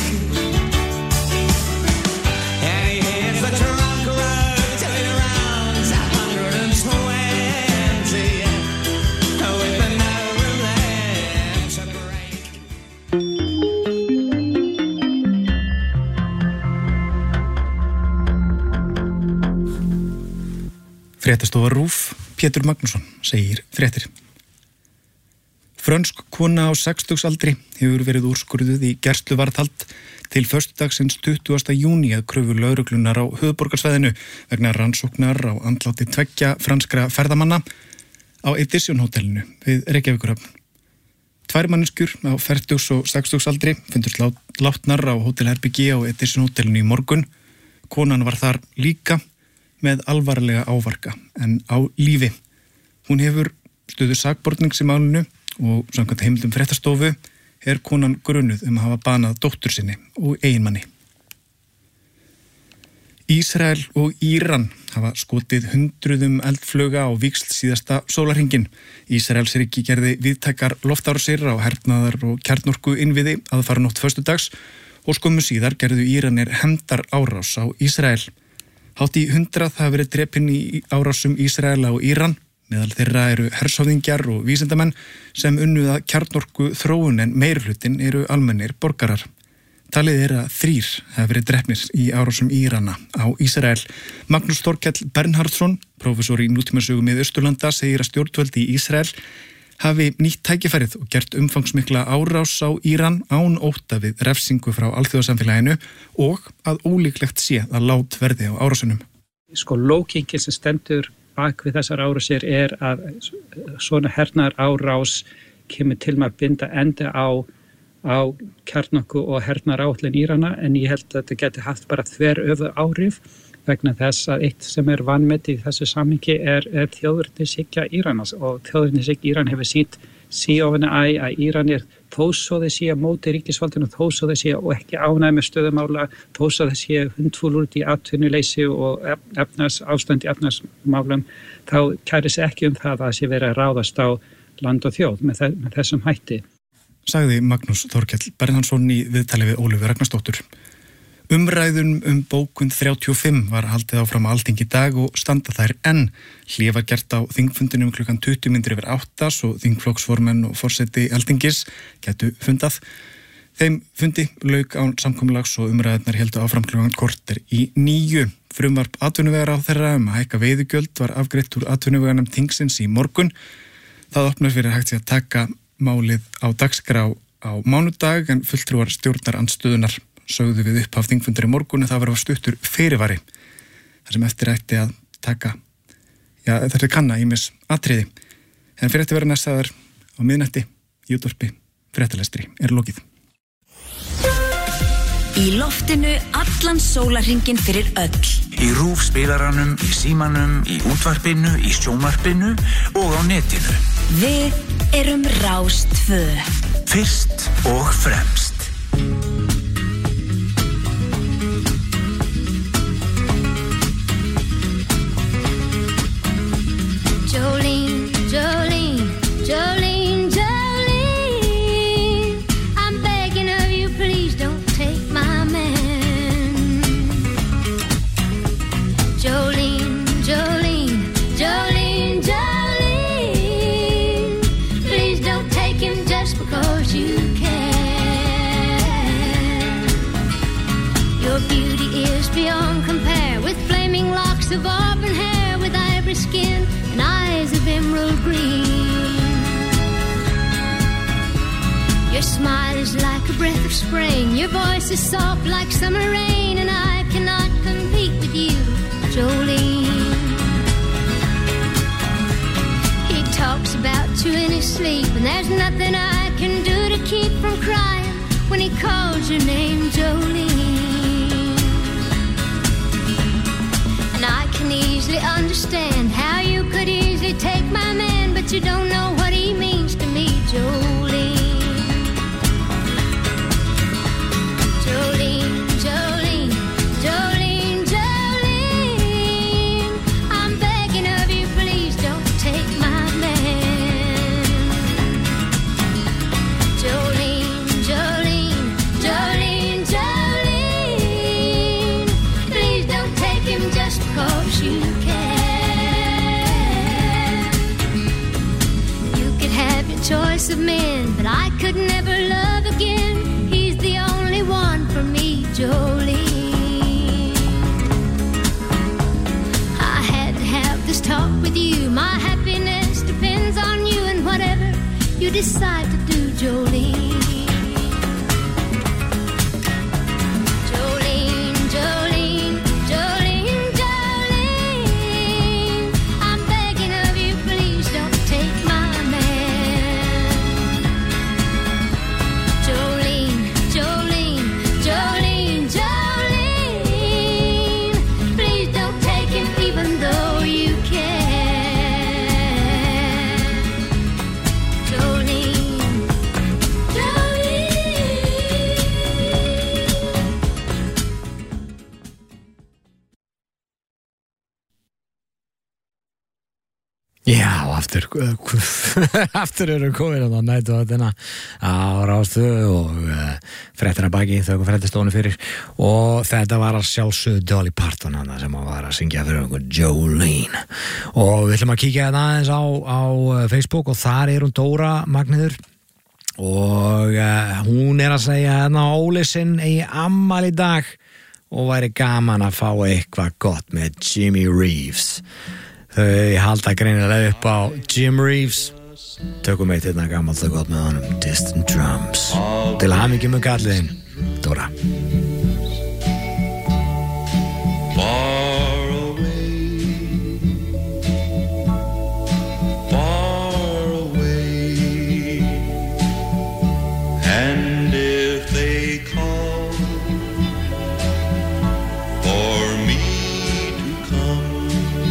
And he hears the trunk road till it rounds 120, with no room left to break. Fréttastofa RÚV, Pétur Magnússon segir fréttir. Frönsk kona á 60-aldri hefur verið úrskurðuð í gæsluvarðhald til föstudagsins 20. júní að kröfu lögreglunar á höfuðborgarsvæðinu vegna rannsóknar á andláti 2 franskra ferðamanna á Edition hótelinu við Reykjavíkurhöfn. 2 manneskjur á 40 og 60 aldri fundust látnar á hótelherbyggi á Edition hótelinu í morgun. Konan var þar líka með alvarlega ávarka en á lífi. Hún hefur stöðu sakbornings í málinu og samkvæmt heimildum fréttastofu konan grunuð að hafa banað dóttur sinni og eiginmanni. Ísrael og Íran hafa skotið hundruðum eldfluga á víxl síðasta sólarhringinn. Ísraelsríki gerði víðtækar loftárásir á hernaðar og kjarnorku innviði aðfaranótt föstudags og skömmu síðar gerðu Íranir hefndar árás á Ísrael. Hátt í 100 hafa verið drepin í árásum Ísraela og Íran. Meðal þeirra eru hershöfðingjar og vísindamenn sem unnuð að kjarnorku þróun en meirihlutin eru almennir borgarar. Talið að 3 hafa verið drepnir í árásum Írana á Ísrael. Magnús Þorkell Bernhardsson, prófessor í nútímasögu Mið-Austurlanda, segir að stjórnvöld í Ísrael hafi nýtt tækifærið og gert umfangsmikla árás á Íran án ótta við refsingu frá alþjóðasamfélaginu og að ólíklegt sé að lát verði á árásunum. Lógíkin sem stendur bak við þessar árásir að svona hernaðar árás kemur til með að binda enda á kjarnorku og hernaðar áætlun Írana, en ég held að þetta geti haft bara þveröfuð áhrif vegna þess að eitt sem vanmetið í þessu samhengi þjóðernishyggja Íranas, og þjóðernishyggja Íran hefur sýnt síofan að Íran þó svo þeir sé móti ríkisvaldinu, þó svo þeir sé og ekki ánægð með stöðumála, þó svo þeir sé hundfúl út í atvinnuleysi og ástand í efnahagsmálum, þá kærir sig ekki það að sé verið að ráðast á land og þjóð með þessum hætti. Sagði Magnús Þorkell Bernhardsson í viðtali við Ólöfu Ragnarsdóttur. Umræðum bókun 35 var haldið áfram á Alþingi í dag og standa þær enn. Hlé var gert á þingfundinum klukkan 8:20 svo þingflokksformenn og forseti Alþingis gætu fundað. Þeim fundi lauk án samkomulags og umræðurnar héldu áfram klukkan 8:45. Frumvarp atvinnuvegaráðherra að hækka veiðigjöld var afgreitt úr atvinnuveganefnd þingsins í morgun. Það opnar fyrir hægt að taka málið á dagskrá á mánudag, en fulltrúar stjórnarandstöðunar sögðu við upphaf þingfundur í morgun að það var stuttur fyrirvari þar sem eftir ætti að taka þetta kanna ýmis atriði. En fyrir eftir verið næstaðar á miðnætti í útvarpi fréttalestri lokið. Í loftinu allan sólarhringinn fyrir öll. Í RÚV spilaranum, í símanum, í útvarpinu, í sjónvarpinu og á netinu. Við erum Rás 2. Fyrst og fremst. Jolene, Jolene, Jolene, Jolene, I'm begging of you, please don't take my man. Jolene, Jolene, Jolene, Jolene, please don't take him just because you can. Your beauty is beyond compare, with flaming locks of auburn hair, with ivory skin and eyes of emerald green. Your smile is like a breath of spring, your voice is soft like summer rain, and I cannot compete with you, Jolene. He talks about you in his sleep, and there's nothing I can do to keep from crying when he calls your name, Jolene. And I can easily understand how you could easily take my man, but you don't know what he means to me, Jolene. Jolene, Jolene, Jolene, Jolene, I'm begging of you, please don't take my man. Jolene, Jolene, Jolene, Jolene, please don't take him just 'cause you can. You could have your choice of men, but I could never love again. He's the only one for me, Jolene. I had to have this talk with you. My happiness depends on you and whatever you decide to do, Jolene. Jolene, Jolene, Jolene, Jolene, I'm begging of you, please don't take my man. Jolene, Jolene, Jolene, Jolene, please don't take him even though you can. Jolene, Já, aftur eru komin á nætu á Rástvö og fréttina baki, þau fréttastofunni fyrir og þetta var að sjálfsögðu Dolly Parton hana sem var að syngja fyrir okkur Jolene og við ætlum að kíkja þetta aðeins á Facebook og þar er hún Dóra Magnheiður og hún er að segja hérna Óli sinn í afmæli í dag og væri gaman að fá eitthvað gott með Jimmy Reeves. Þau halda greinilega upp á Jim Reeves. Tökum eitt hérna gammalt og gott með honum, Distant Drums. Til hamingju með kalliðin, Dóra. Far away, and if they call for me to come,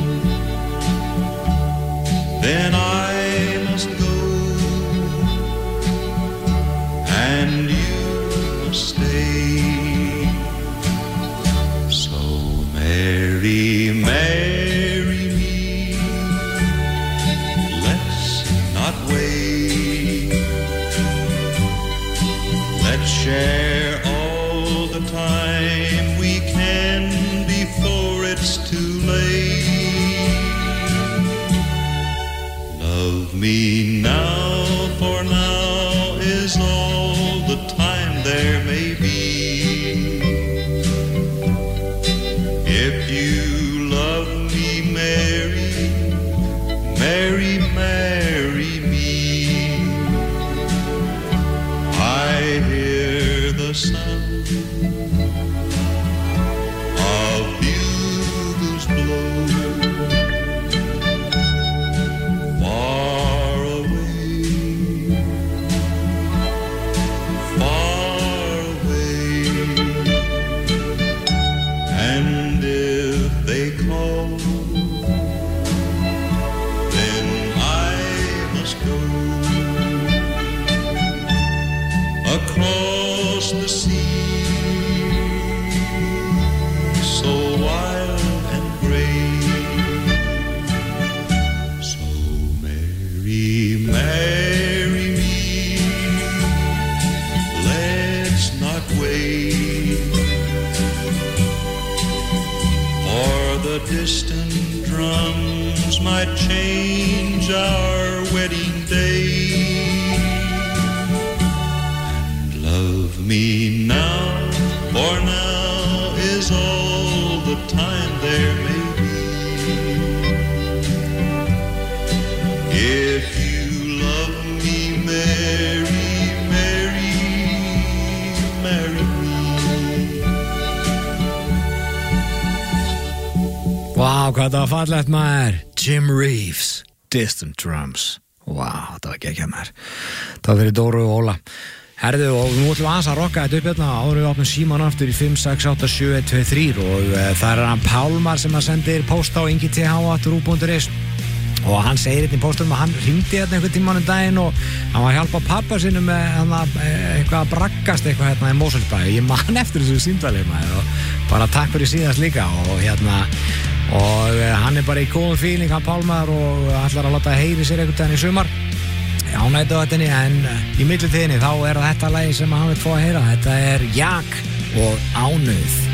then I must go, and you must stay. So marry, marry me, let's not wait. Let's share all the time we can before it's too late. Love me now, for now is all the time there may be. If you love me, marry, marry, marry me. I hear the sound of bugles blow. Far away, and if they call, then I must go across the sea, so wild and gray. So marry, marry me, let's not wait, for the distant drums might change our wedding day. And love me now, for now is all the time there may be. If you love me, marry, marry, marry me. Vá, hvað það var fallegt maður. Jim Reeves, Distant Drums. Vá, það var geggjað maður. Það var fyrir Dóru og Óla. Herðu, og nú ætlum við aðeins að rokka þetta upp hérna áður við opnum síman aftur í 5687123 og það hann Pálmar sem að sendir post á ingi.th@ru.is og hann segir hérna í postunum að hann hringdi hérna einhvern tímann daginn og hann var að hjálpa pappa sinu með eitthvað að braggast eitthvað hérna í Mosfellsbæ. Ég man eftir þessu símtalið maður og bara takk fyrir síðast líka og hann bara í góðum feeling hann Pálmar og ætlar að láta heyri sér einhvern daginn í sumar ánættu á þetta en í millitíðinni þá þetta lagi sem hann vil fá að heyra. Þetta Jak og Ánauð.